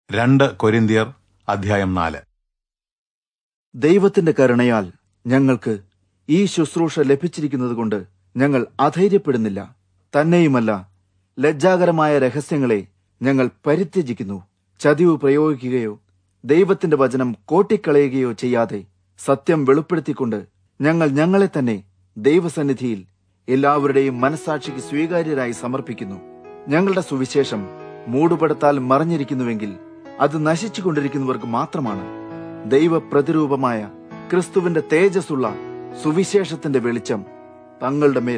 2 കൊരിന്ത്യർ അധ്യായം 4. ദൈവത്തിന്റെ കരുണയാൽ ഞങ്ങൾക്ക് ഈ ശുശ്രൂഷ ലഭിച്ചിരിക്കുന്നതുകൊണ്ട് ഞങ്ങൾ അധൈര്യപ്പെടുന്നില്ല. തന്നെയുമല്ല, ലജ്ജാകരമായ രഹസ്യങ്ങളെ ഞങ്ങൾ പരിത്യജിക്കുന്നു. ചതിവ് പ്രയോഗിക്കുകയോ ദൈവത്തിന്റെ വചനം കോട്ടിക്കളയുകയോ ചെയ്യാതെ സത്യം വെളിപ്പെടുത്തിക്കൊണ്ട് ഞങ്ങൾ ഞങ്ങളെ തന്നെ ദൈവസന്നിധിയിൽ എല്ലാവരുടെയും മനസ്സാക്ഷിക്ക് സ്വീകാര്യരായി സമർപ്പിക്കുന്നു. ഞങ്ങളുടെ സുവിശേഷം മൂടുപടത്താൽ മറഞ്ഞിരിക്കുന്നുവെങ്കിൽ അത് നശിച്ചുകൊണ്ടിരിക്കുന്നവർക്ക് മാത്രമാണ്. ദൈവ പ്രതിരൂപമായ ക്രിസ്തുവിന്റെ തേജസ്സുള്ള സുവിശേഷത്തിന്റെ വെളിച്ചം തങ്ങളുടെ മേൽ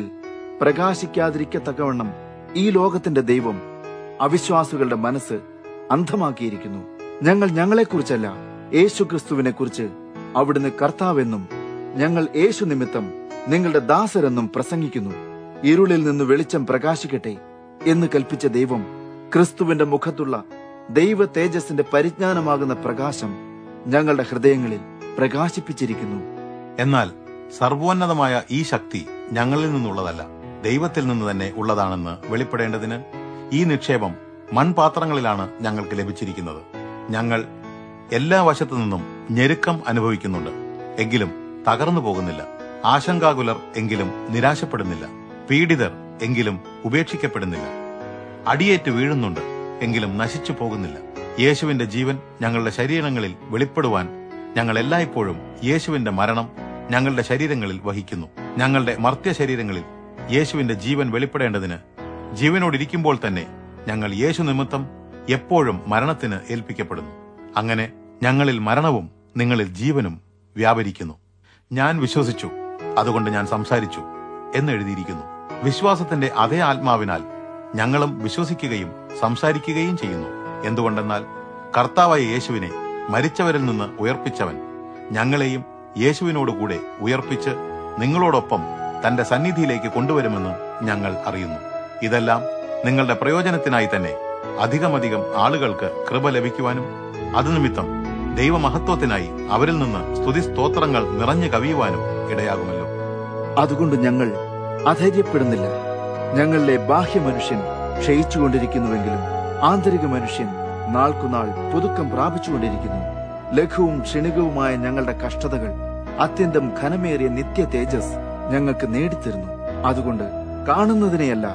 പ്രകാശിക്കാതിരിക്കത്തക്കവണ്ണം ഈ ലോകത്തിന്റെ ദൈവം അവിശ്വാസികളുടെ മനസ്സ് അന്ധമാക്കിയിരിക്കുന്നു. ഞങ്ങൾ ഞങ്ങളെക്കുറിച്ചല്ല, യേശു ക്രിസ്തുവിനെ കുറിച്ച് അവിടുന്ന് കർത്താവെന്നും ഞങ്ങൾ യേശു നിമിത്തം നിങ്ങളുടെ ദാസരെന്നും പ്രസംഗിക്കുന്നു. ഇരുളിൽ നിന്ന് വെളിച്ചം പ്രകാശിക്കട്ടെ എന്ന് കൽപ്പിച്ച ദൈവം ക്രിസ്തുവിന്റെ മുഖത്തുള്ള ദൈവ തേജസ്സിന്റെ പരിജ്ഞാനമാകുന്ന പ്രകാശം ഞങ്ങളുടെ ഹൃദയങ്ങളിൽ പ്രകാശിപ്പിച്ചിരിക്കുന്നു. എന്നാൽ സർവോന്നതമായ ഈ ശക്തി ഞങ്ങളിൽ നിന്നുള്ളതല്ല, ദൈവത്തിൽ നിന്ന് തന്നെ ഉള്ളതാണെന്ന് വെളിപ്പെടേണ്ടതിന് ഈ നിക്ഷേപം മൺപാത്രങ്ങളിലാണ് ഞങ്ങൾക്ക് ലഭിച്ചിരിക്കുന്നത്. ഞങ്ങൾ എല്ലാ വശത്തു നിന്നും ഞെരുക്കം അനുഭവിക്കുന്നുണ്ട്, എങ്കിലും തകർന്നു പോകുന്നില്ല. ആശങ്കാകുലർ എങ്കിലും നിരാശപ്പെടുന്നില്ല. പീഡിതർ എങ്കിലും ഉപേക്ഷിക്കപ്പെടുന്നില്ല. അടിയേറ്റ് വീഴുന്നുണ്ട്, എങ്കിലും നശിച്ചു പോകുന്നില്ല. യേശുവിന്റെ ജീവൻ ഞങ്ങളുടെ ശരീരങ്ങളിൽ വെളിപ്പെടുവാൻ ഞങ്ങൾ എല്ലായ്പ്പോഴും യേശുവിന്റെ മരണം ഞങ്ങളുടെ ശരീരങ്ങളിൽ വഹിക്കുന്നു. ഞങ്ങളുടെ മർത്യ ശരീരങ്ങളിൽ യേശുവിന്റെ ജീവൻ വെളിപ്പെടേണ്ടതിന് ജീവനോടിരിക്കുമ്പോൾ തന്നെ ഞങ്ങൾ യേശു നിമിത്തം എപ്പോഴും മരണത്തിന് ഏൽപ്പിക്കപ്പെടുന്നു. അങ്ങനെ ഞങ്ങളിൽ മരണവും നിങ്ങളിൽ ജീവനും വ്യാപരിക്കുന്നു. ഞാൻ വിശ്വസിച്ചു, അതുകൊണ്ട് ഞാൻ സംസാരിച്ചു എന്നെഴുതിയിരിക്കുന്നു. വിശ്വാസത്തിന്റെ അതേ ആത്മാവിനാൽ ഞങ്ങളും വിശ്വസിക്കുകയും സംസാരിക്കുകയും ചെയ്യുന്നു. എന്തുകൊണ്ടെന്നാൽ കർത്താവായ യേശുവിനെ മരിച്ചവരിൽ നിന്ന് ഉയർപ്പിച്ചവൻ ഞങ്ങളെയും യേശുവിനോടുകൂടെ ഉയർപ്പിച്ച് നിങ്ങളോടൊപ്പം തന്റെ സന്നിധിയിലേക്ക് കൊണ്ടുവരുമെന്ന് ഞങ്ങൾ അറിയുന്നു. ഇതെല്ലാം നിങ്ങളുടെ പ്രയോജനത്തിനായി തന്നെ അധികമധികം ആളുകൾക്ക് കൃപ ലഭിക്കുവാനും അതുനിമിത്തം ദൈവമഹത്വത്തിനായി അവരിൽ നിന്ന് സ്തുതിസ്തോത്രങ്ങൾ നിറഞ്ഞു കവിയുവാനും ഇടയാകുമല്ലോ. അതുകൊണ്ട് ഞങ്ങൾ അധൈര്യപ്പെടുന്നില്ല. ഞങ്ങളിലെ ബാഹ്യ മനുഷ്യൻ ക്ഷയിച്ചുകൊണ്ടിരിക്കുന്നുവെങ്കിലും ആന്തരിക മനുഷ്യൻ നാൾക്കുനാൾ പുതുക്കം പ്രാപിച്ചുകൊണ്ടിരിക്കുന്നു. ലഘുവും ക്ഷണികവുമായ ഞങ്ങളുടെ കഷ്ടതകൾ അത്യന്തം ഘനമേറിയ നിത്യ തേജസ് ഞങ്ങൾക്ക് നേടിത്തരുന്നു. അതുകൊണ്ട് കാണുന്നതിനെയല്ല,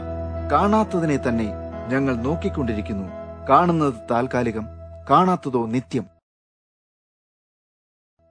കാണാത്തതിനെ തന്നെ ഞങ്ങൾ നോക്കിക്കൊണ്ടിരിക്കുന്നു. കാണുന്നത് താൽക്കാലികം, കാണാത്തതോ നിത്യം.